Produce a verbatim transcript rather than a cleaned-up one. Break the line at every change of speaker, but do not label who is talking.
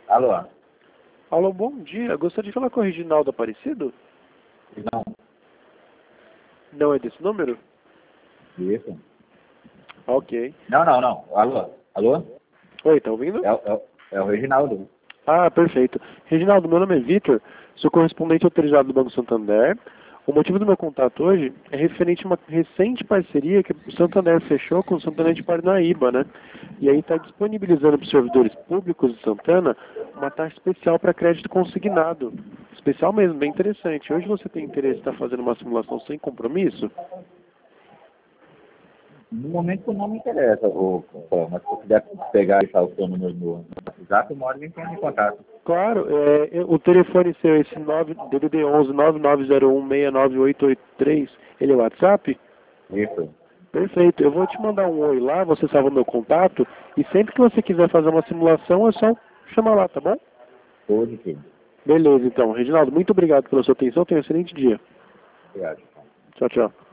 Alô?
Alô, bom dia. Gostaria de falar com o Reginaldo Aparecido?
Não.
Não é desse número?
Isso.
Ok.
Não, não, não. Alô? Alô?
Oi, tá ouvindo?
É, o- é, o- é o Reginaldo.
Ah, perfeito. Reginaldo, meu nome é Vitor, sou correspondente autorizado do Banco Santander. O motivo do meu contato hoje é referente a uma recente parceria que o Santander fechou com o Santander de Parnaíba, né? E aí está disponibilizando para os servidores públicos de Santana uma taxa especial para crédito consignado. Especial mesmo, bem interessante. Hoje você tem interesse em estar fazendo uma simulação sem compromisso?
No momento não me interessa, ô, ô, mas se eu puder pegar e deixar o seu número no no WhatsApp, uma hora a gente entra em contato.
Claro, é, é, o telefone seu, esse nove D D D onze nove nove zero um seis nove oito oito três, ele é o WhatsApp?
Isso.
Perfeito, eu vou te mandar um oi lá, você salva meu contato, e sempre que você quiser fazer uma simulação é só chamar lá, tá bom?
Tudo, filho.
Beleza, então. Reginaldo, muito obrigado pela sua atenção, tenha um excelente dia.
Obrigado.
Tchau, tchau.